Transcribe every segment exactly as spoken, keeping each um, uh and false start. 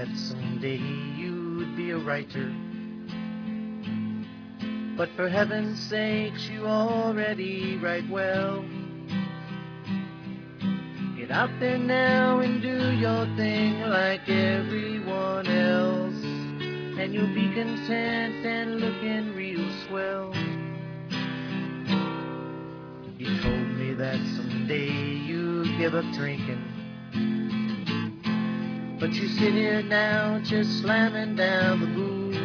that someday you'd be a writer, but for heaven's sakes you already write well. Get out there now and do your thing like everyone else, and you'll be content and looking real swell. You told me that someday you'd give up drinking, but you sit here now just slamming down the booze.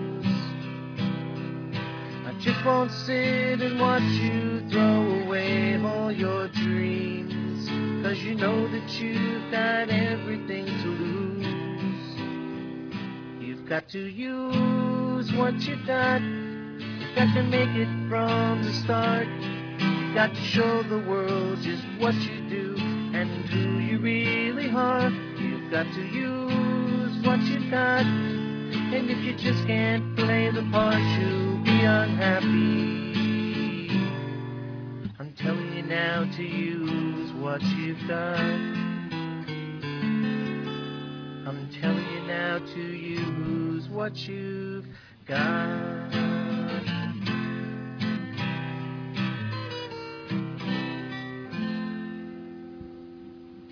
I just won't sit and watch you throw away all your dreams, 'cause you know that you've got everything to lose. You've got to use what you got. You've got to make it from the start. You've got to show the world just what you do and who you really are. You've got to use what you've got, and if you just can't play the part, you'll be unhappy. I'm telling you now to use what you've got. I'm telling you now to use what you've got.